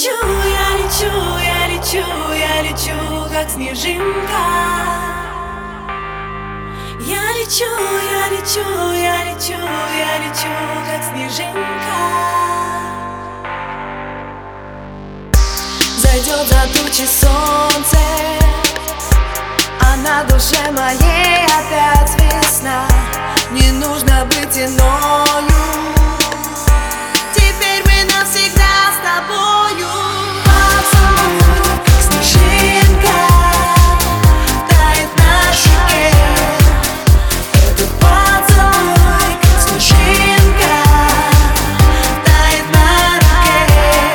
лечу, как снежинка. Я лечу, как снежинка. Зайдет за тучи солнце, а на душе моей опять весна. Не нужно быть иною, теперь мы навсегда с тобою. Поцелуй, как снежинка, тает на щеке. Этот поцелуй, как снежинка, тает на руке.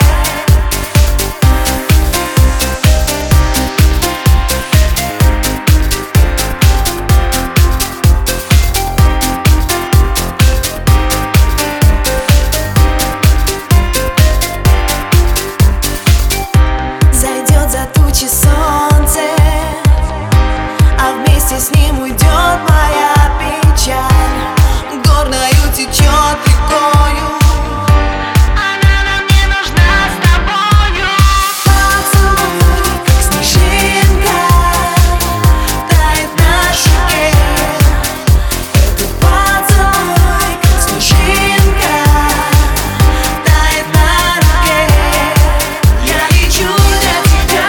Солнце, а вместе с ним уйдет моя печаль. Горною течет рекою, она нам не нужна с тобою. Поцелуй, как снежинка, тает на щеке. Этот поцелуй, как снежинка, тает на руке. Я лечу для тебя,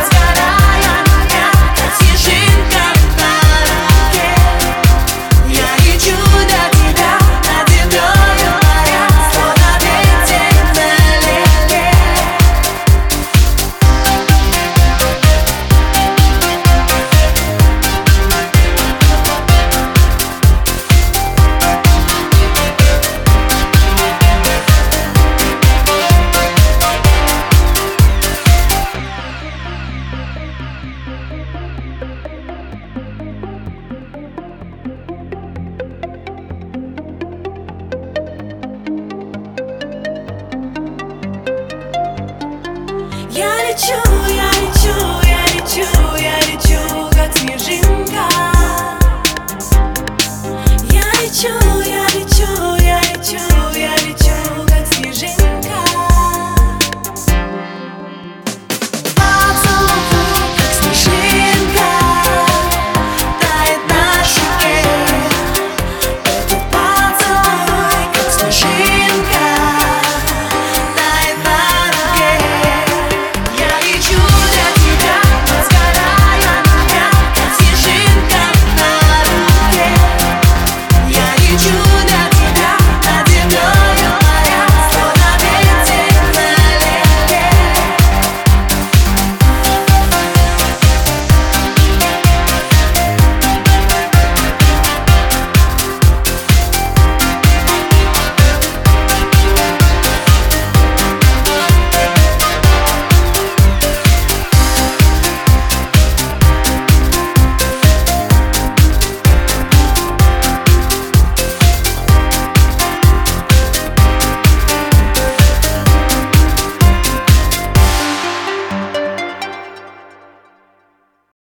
я лечу, как снежинка. Я лечу, как снежинка.